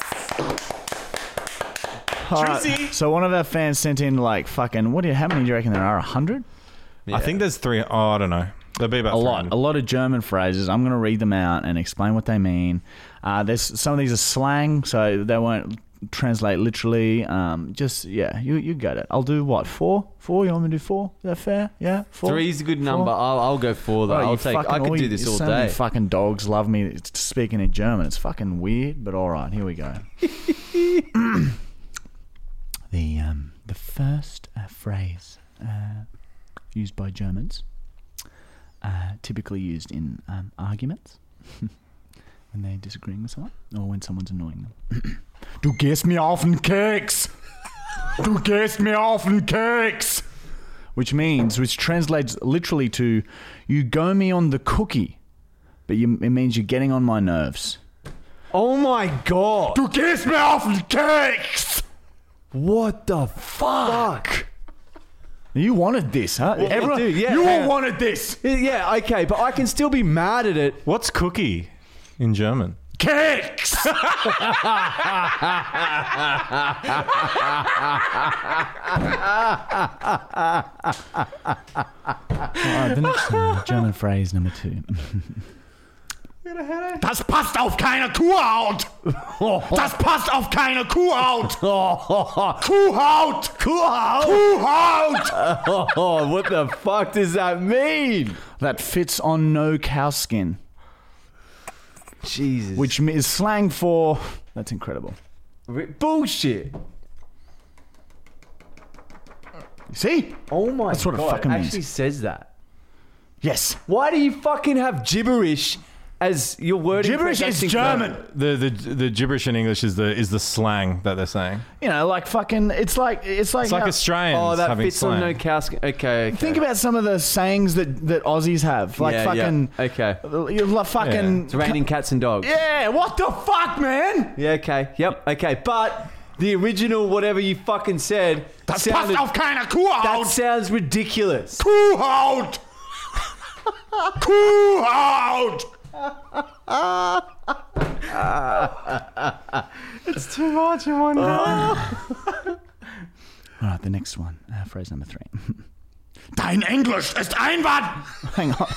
Tracy! So one of our fans sent in like fucking, how many do you reckon there are? 100? Yeah. I think there's 3. Oh, I don't know. There'll be about A lot. 300. A lot of German phrases. I'm going to read them out and explain what they mean. There's some of these are slang, so they won't translate literally. You got it. I'll do what? 4? 4? You want me to do 4? Is that fair? Yeah? 4? 3 is a good 4? number. I'll go 4 though. Oh, I could do this all so day. Many fucking dogs love me speaking in German. It's fucking weird, but all right, here we go. The first phrase used by Germans, typically used in arguments when they're disagreeing with someone or when someone's annoying them. Du gehst mir auf den Keks. Du gehst mir auf den Keks. Which translates literally to, you go me on the cookie, but it means you're getting on my nerves. Oh my god! Du gehst mir auf den Keks. What the fuck? You wanted this, huh? Well, Everyone, dude, yeah, you hang all on. wanted this. Yeah, okay, but I can still be mad at it. What's cookie in German? Keks. The next German phrase number 2. Das passt auf keine Kuhhaut. Das passt auf keine Kuhhaut. Kuhhaut. Kuhhaut. Kuhhaut. Oh, what the fuck does that mean? That fits on no cow skin. Jesus. Which is slang for... That's incredible. Bullshit. See? Oh my That's what it god. fucking It means. actually says that. Yes. Why do you fucking have gibberish as your word? Gibberish is German. The gibberish in English is the slang that they're saying. You know, like fucking... It's like It's like Australians Oh, that having fits slang. on no cows. Okay. Think about some of the sayings that Aussies have. Like fucking... Yeah. Okay. You're like fucking... It's raining cats and dogs. Yeah, what the fuck, man? Yeah, okay. Yep, okay. But the original, whatever you fucking said, Das passt auf keine that Kuhhaut. sounds ridiculous. Kuhhaut. Kuhhaut. It's too much in one go. All right, the next one. Phrase number 3. Dein Englisch ist Einwand. Hang on.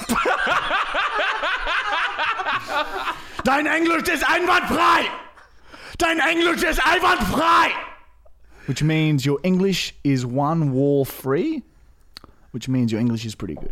Dein Englisch ist einwandfrei. Dein Englisch ist einwandfrei. Which means your English is one wall free. Which means your English is pretty good.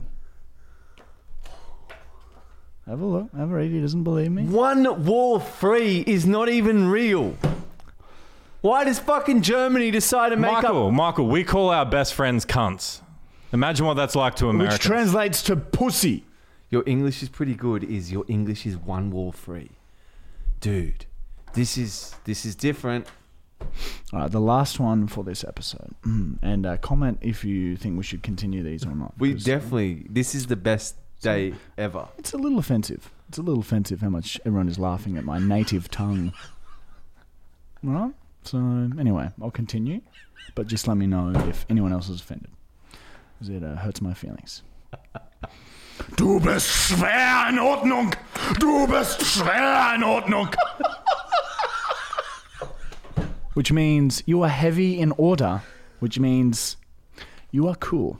Have a look. Have a read. He doesn't believe me. One wall free is not even real. Why does fucking Germany decide to make up... Michael, we call our best friends cunts. Imagine what that's like to Americans. Which translates to pussy. Your English is pretty good is your English is one wall free. Dude, this is different. All right, the last one for this episode. And comment if you think we should continue these or not. We 'cause definitely... This is the best day ever. It's a little offensive. It's a little offensive how much everyone is laughing at my native tongue. All right? So, anyway, I'll continue. But just let me know if anyone else is offended. Because it hurts my feelings. Du bist schwer in Ordnung. Du bist schwer in Ordnung. Which means you are heavy in order. Which means you are cool.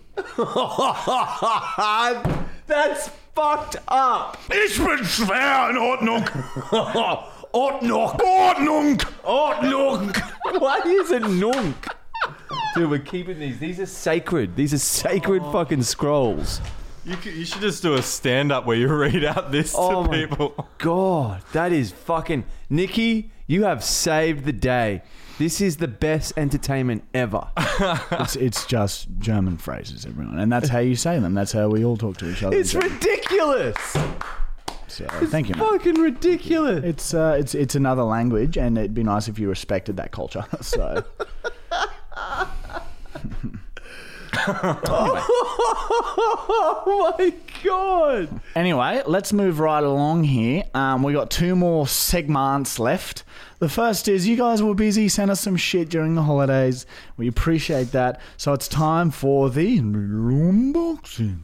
That's fucked up. Ich bin schwer in Ordnung. Ordnung. Ordnung. Ordnung. Why is it nunk? Dude, we're keeping these. These are sacred. These are sacred fucking scrolls. You should just do a stand-up where you read out this Oh to my people. God, that is fucking... Nikki, you have saved the day. This is the best entertainment ever. It's just German phrases, everyone. And that's how you say them. That's how we all talk to each other. It's ridiculous. So, thank you, man. Fucking ridiculous. It's another language, and it'd be nice if you respected that culture. So, Oh my god. Anyway, let's move right along here. We got 2 more segments left. The first is you guys were busy, sent us some shit during the holidays. We appreciate that. So it's time for the unboxing.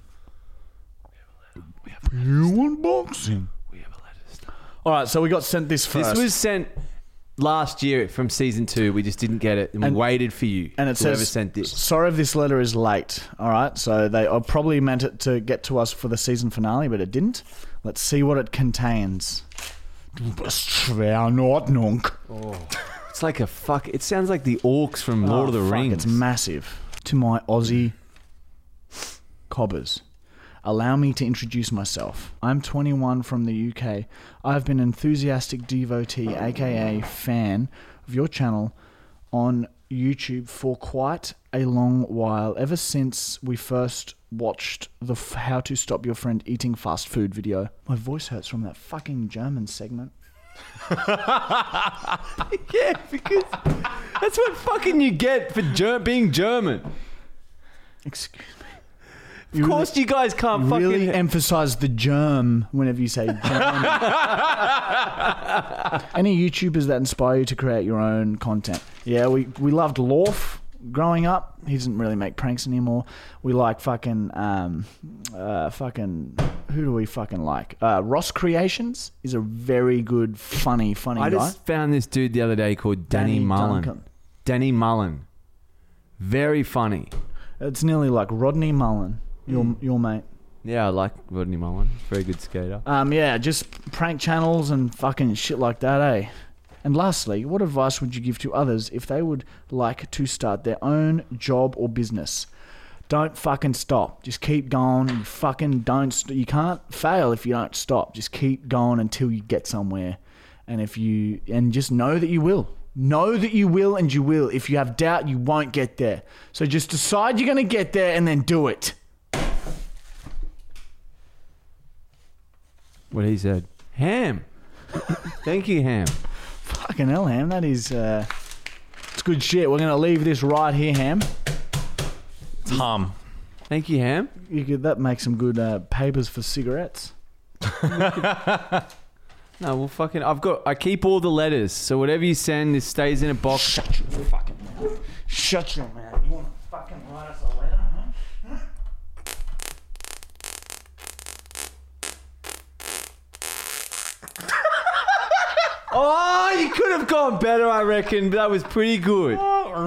Unboxing. All right, so we got sent this first. This was sent last year from season 2. We just didn't get it, and we waited for you. And it whoever says, sent this. sorry if this letter is late. All right, so they probably meant it to get to us for the season finale, but it didn't. Let's see what it contains. It's like a fuck. It sounds like the orcs from Lord of the Rings. It's massive. To my Aussie cobbers, allow me to introduce myself. I'm 21 from the UK. I've been an enthusiastic devotee, aka fan, of your channel on YouTube for quite a long while, ever since we first watched the How to Stop Your Friend Eating Fast Food video. My voice hurts from that fucking German segment. Yeah, because that's what fucking you get for being German. Excuse me. Of course, you guys can't really fucking emphasize the germ whenever you say germ. Any YouTubers that inspire you to create your own content? Yeah, we loved Lorf growing up. He doesn't really make pranks anymore. We like fucking who do we fucking like? Ross Creations is a very good, funny guy. I just found this dude the other day called Danny Mullen. Duncan. Danny Mullen. Very funny. It's nearly like Rodney Mullen, your mate. Yeah, I like Rodney Mullen. Very good skater. Yeah, just prank channels and fucking shit like that, eh? And lastly, what advice would you give to others if they would like to start their own job or business? Don't fucking stop. Just keep going. You fucking don't. You can't fail if you don't stop. Just keep going until you get somewhere. And just know that you will. Know that you will, and you will. If you have doubt, you won't get there. So just decide you're going to get there and then do it. What he said. Ham. Thank you, Ham. Fucking hell, Ham. That is... it's good shit. We're going to leave this right here, Ham. It's hum. Thank you, Ham. That makes some good papers for cigarettes. No, well, fucking... I keep all the letters, so whatever you send, it stays in a box. Shut your fucking mouth. Shut your mouth. You want to fucking write us a letter, huh? Oh, you could have gone better, I reckon. That was pretty good.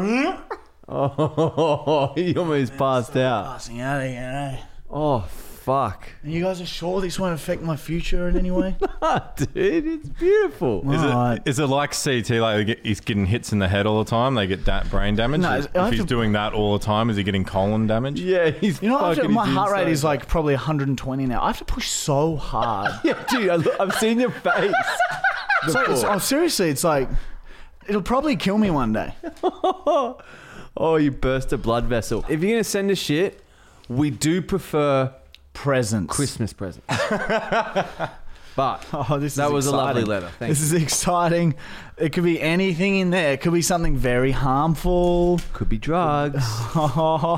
Oh, he almost passed out. Passing out again, eh? Oh, fuck. And you guys are sure this won't affect my future in any way? Dude, it's beautiful. Is it like CT? Like he's getting hits in the head all the time. They get brain damage. No, if he's doing that all the time, is he getting colon damage? Yeah, he's. You know, fucking my his heart rate inside. is like probably 120 now. I have to push so hard. Yeah, dude, I've seen your face. Seriously, it's like it'll probably kill me one day. Oh, you burst a blood vessel. If you're gonna send us shit, we do prefer Presents. Christmas presents. But that was a lovely letter. Thank This is exciting. It could be anything in there. It could be something very harmful. Could be drugs. Have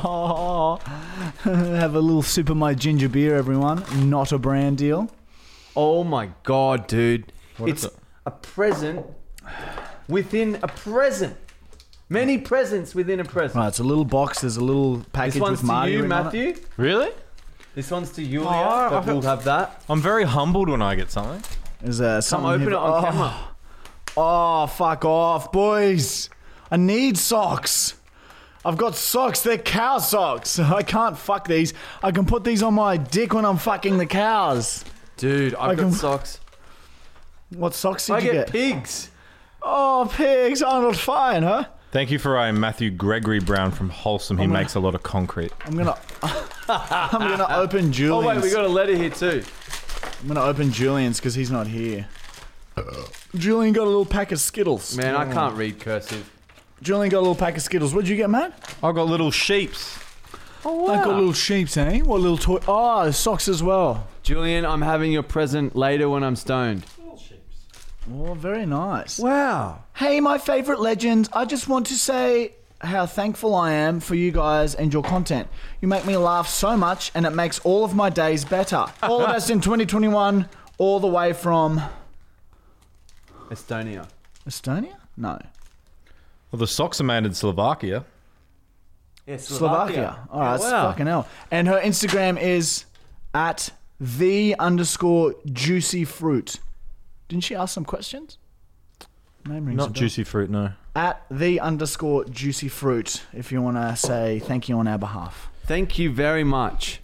a little sip of my ginger beer, everyone. Not a brand deal. Oh my god, dude! It's a present within a present. Many presents within a present. Right, it's a little box. There's a little package This one's with Marty to you, written on it. Matthew. Really? This one's to Julia, Oh, but we'll have that. I'm very humbled when I get something. There's something open here- it on camera. Oh, fuck off, boys. I need socks. I've got socks. They're cow socks. I can't fuck these. I can put these on my dick when I'm fucking the cows. Dude, I've got socks. What socks did I you get get? pigs. Oh, pigs. Arnold Fine, huh? Thank you for Matthew Gregory Brown from Wholesome. He makes a lot of concrete. I'm gonna open Julian's. Oh wait, we got a letter here too. I'm gonna open Julian's because he's not here. Julian got a little pack of Skittles. Man, I can't read cursive. Julian got a little pack of Skittles. What'd you get, Matt? I've got little sheeps. Oh I got little sheeps, eh? What little toy? Oh, socks as well. Julian, I'm having your present later when I'm stoned. Oh, very nice. Wow. Hey, my favourite legends. I just want to say how thankful I am for you guys and your content. You make me laugh so much, and it makes all of my days better. All the best in 2021, all the way from Estonia. Estonia? No. Well, the socks are made in Slovakia. Yeah, Slovakia. All right, that's wow. fucking hell. And her Instagram is at @the_juicyfruit. Didn't she ask some questions? Name rings a Not bell. juicy fruit, no. At @the_juicyfruit. If you want to say thank you on our behalf. Thank you very much.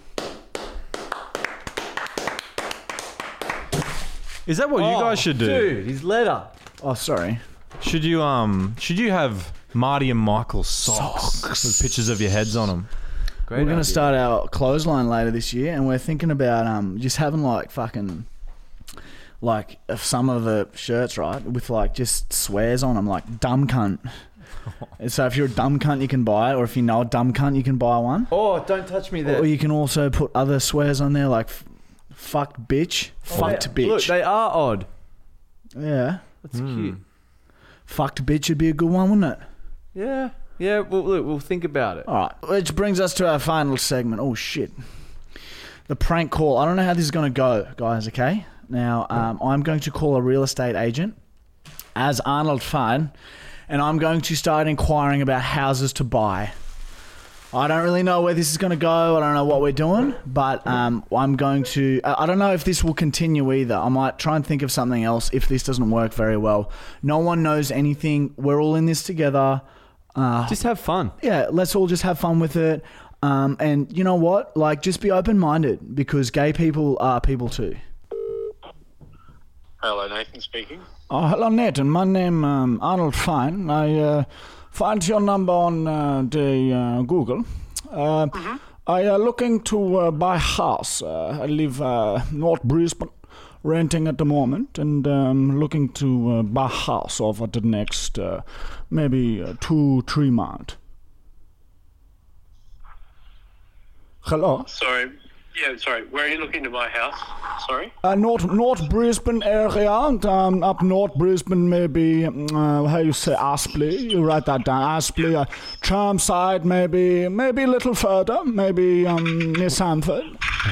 Is that what you guys should do? Dude, his letter. Oh, sorry. Should you have Marty and Michael socks with pictures of your heads on them? Great We're going idea. to start our clothesline later this year, and we're thinking about just having like fucking like some of the shirts, right, with like just swears on them, like dumb cunt. And so if you're a dumb cunt, you can buy it, or if you know a dumb cunt, you can buy one. Oh, don't touch me there. Or you can also put other swears on there, like fucked bitch, fucked bitch. Look, they are odd. Yeah, That's cute. fucked bitch would be a good one, wouldn't it? Yeah. Yeah, well, look, we'll think about it. All right, which brings us to our final segment. Oh shit, the prank call. I don't know how this is going to go, guys. Okay, now I'm going to call a real estate agent as Arnold Fine, and I'm going to start inquiring about houses to buy. I don't really know where this is going to go. I don't know what we're doing, but I'm going to... I don't know if this will continue either. I might try and think of something else if this doesn't work very well. No one knows anything. We're all in this together. Just have fun. Yeah, let's all just have fun with it. And you know what? Like, just be open-minded, because gay people are people too. Hello, Nathan speaking. Oh, hello, Nathan. My name Arnold Fine. I find your number on the Google. I am looking to buy a house. I live North Brisbane, renting at the moment, and looking to buy a house over the next maybe 2-3 months. Hello. Sorry. Yeah, sorry. Where are you looking to buy a house? Sorry? North Brisbane area, and, up North Brisbane, maybe, how you say, Aspley, you write that down, Aspley, Chermside, maybe a little further, maybe near Sanford.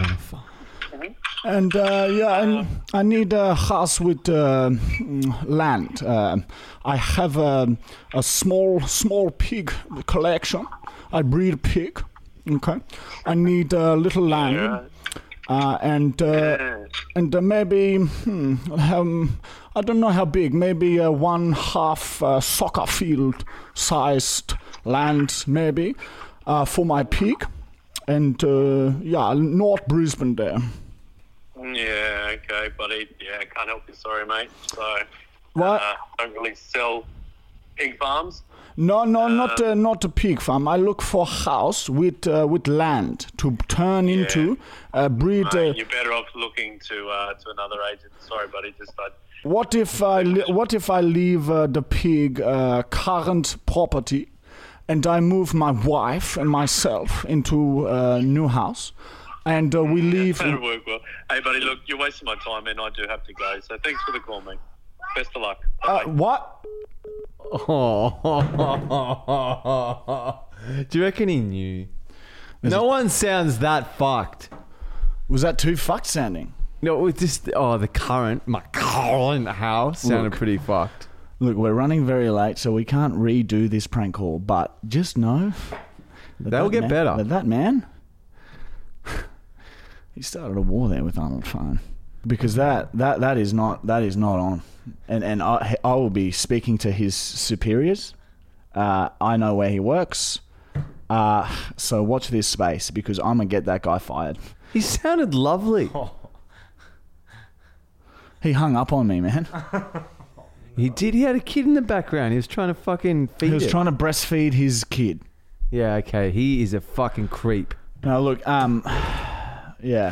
And, and I need a house with land. I have a small pig collection. I breed pig. Okay, I need a little land, and maybe I don't know how big. Maybe 1/2 soccer field sized land, maybe for my pig, and North Brisbane there. Yeah, okay, buddy. Yeah, can't help you. Sorry, mate. So, What? don't really sell pig farms. No, not a pig farm. I look for a house with land to turn into breed. Mate, you're better off looking to another agent. Sorry, buddy. What if I leave the pig current property, and I move my wife and myself into a new house, and we leave. That'll work well. Hey, buddy, look, you're wasting my time, and I do have to go. So thanks for the call, mate. Best of luck. Bye. What? Oh. Do you reckon he knew? No one sounds that fucked. Was that too fucked sounding? No, it just my current house sounded pretty fucked. Look, we're running very late, so we can't redo this prank call. But just know They'll get better. That man, he started a war there with Arnold Fine, because that is not on. And I will be speaking to his superiors. I know where he works. So watch this space, because I'm going to get that guy fired. He sounded lovely. He hung up on me, man. He did. He had a kid in the background. He was trying to fucking feed He was it. trying to breastfeed his kid. Yeah, okay. He is a fucking creep. No, look, yeah.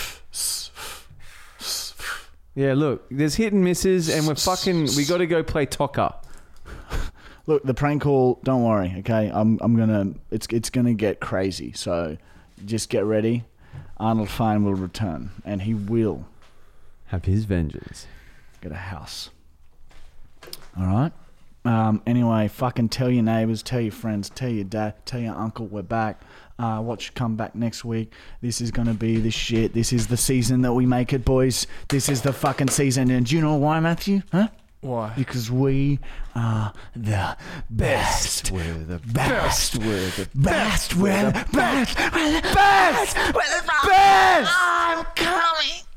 Yeah, look. There's hit and misses, and we got to go play Tocker. Look, the prank call, don't worry, okay? It's gonna get crazy, so just get ready. Arnold Fine will return, and he will Have his vengeance. get a house. All right? Anyway, fucking tell your neighbours, tell your friends, tell your dad, tell your uncle we're back. Watch come back next week. This is going to be the shit. This is the season that we make it, boys. This is the fucking season. And do you know why, Matthew? Huh? Why? Because we are the best. We're the Best. We're the Best. We're the best. We're the best. We're the best. I'm coming.